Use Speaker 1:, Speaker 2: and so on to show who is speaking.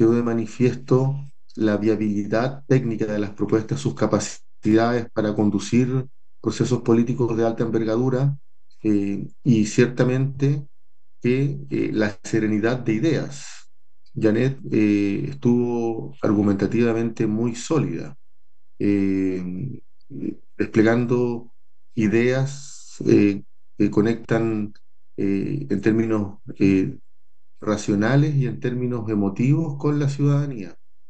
Speaker 1: quedó de manifiesto la viabilidad técnica de las propuestas, sus capacidades para conducir procesos políticos de alta envergadura, y ciertamente que la serenidad de ideas. Janet estuvo argumentativamente muy sólida, eh, desplegando ideas que conectan en términos racionales y en términos emotivos con la ciudadanía.